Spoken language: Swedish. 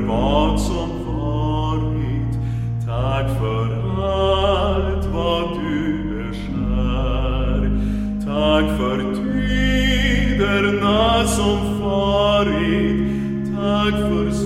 vad som varit. Tack för allt vad du beskär. Tack för tiderna som farit. Tack för